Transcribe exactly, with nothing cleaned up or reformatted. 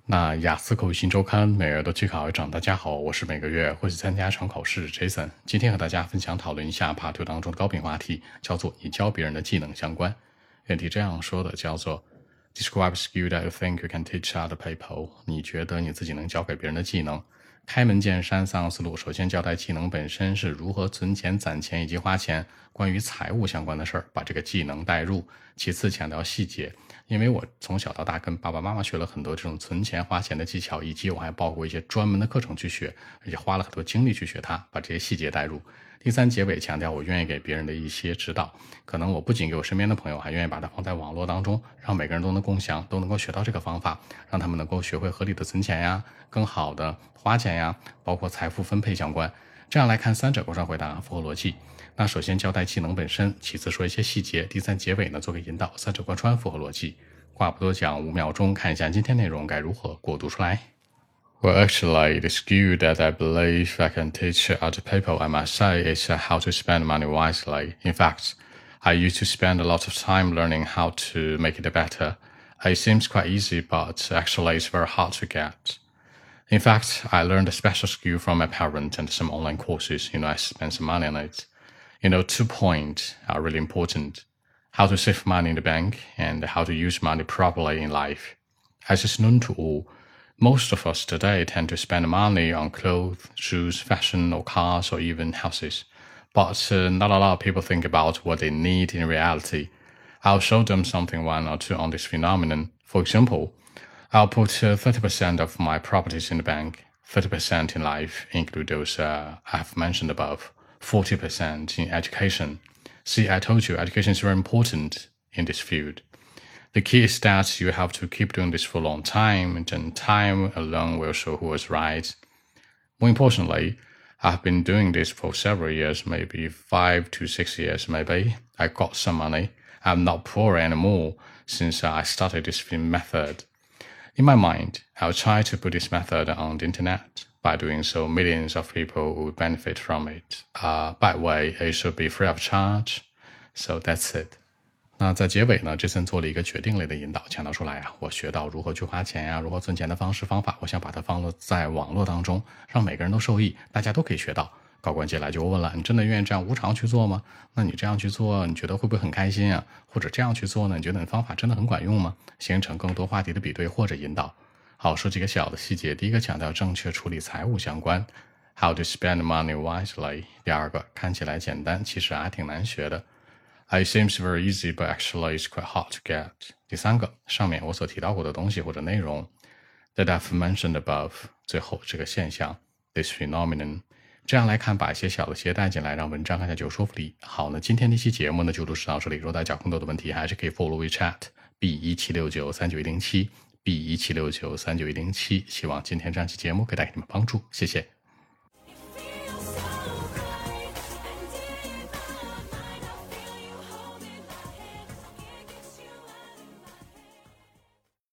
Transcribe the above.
那雅思口语新周刊每月都去考一场，大家好，我是每个月会去参加一场考试 Jason。今天和大家分享讨论一下 Part 二当中的高频话题，叫做你教别人的技能相关。原题这样说的，叫做 Describe a skill that you think you can teach other people。你觉得你自己能教给别人的技能。开门见山，三个思路。首先交代技能本身是如何存钱、攒钱以及花钱，关于财务相关的事儿，把这个技能带入。其次强调细节，因为我从小到大跟爸爸妈妈学了很多这种存钱花钱的技巧，以及我还报过一些专门的课程去学，而且花了很多精力去学它，把这些细节带入。第三，结尾强调我愿意给别人的一些指导，可能我不仅给我身边的朋友，还愿意把它放在网络当中，让每个人都能共享，都能够学到这个方法，让他们能够学会合理的存钱呀，更好的花钱呀，包括财富分配相关。这样来看，三者构上回答符合逻辑。那首先交代技能本身，其次说一些细节，第三结尾呢做个引导，三者贯穿符合逻辑。话不多讲，五秒钟看一下今天内容该如何过渡出来。Well, actually, the skill that I believe I can teach other people, I must say, is how to spend money wisely. In fact, I used to spend a lot of time learning how to make it better. It seems quite easy, but actually it's very hard to get. In fact, I learned a special skill from my parents and some online courses. You know, I spent some money on it. You know, two points are really important. How to save money in the bank and how to use money properly in life. As is known to all, most of us today tend to spend money on clothes, shoes, fashion, or cars, or even houses. But uh, not a lot of people think about what they need in reality. I'll show them something one or two on this phenomenon. For example, I'll put uh, thirty percent of my properties in the bank, thirty percent in life, include those uh, I've mentioned above, forty percent in education. See, I told you education is very important in this field. The key is that you have to keep doing this for a long time, and then time alone will show who is right. More importantly, I've been doing this for several years, maybe five to six years maybe. I got some money. I'm not poor anymore since I started this method. In my mind, I'll try to put this method on the internet. By doing so, millions of people will benefit from it. Uh, by the way, it should be free of charge. So that's it. 那在结尾呢 Jason 做了一个决定类的引导，强调出来啊，我学到如何去花钱呀、啊，如何存钱的方式方法，我想把它放了在网络当中，让每个人都受益，大家都可以学到。高关接来就问了，你真的愿意这样无偿去做吗？那你这样去做，你觉得会不会很开心啊？或者这样去做呢？你觉得你的方法真的很管用吗？形成更多话题的比对或者引导。好，说几个小的细节。第一个强调正确处理财务相关 ，How to spend money wisely。第二个看起来简单，其实还挺难学的。It seems very easy, but actually it's quite hard to get. 第三个，上面我所提到过的东西或者内容 that I've mentioned above. 最后这个现象 this phenomenon. 这样来看，把一些小的鞋带进来，让文章看起来就有说服力。好，那今天这期节目呢就录制到这里。如果大家有更多的问题，还是可以 follow WeChat B 一七六九三九一零七 B 一七六九三九一零七。希望今天这期节目可以带给你们帮助，谢谢。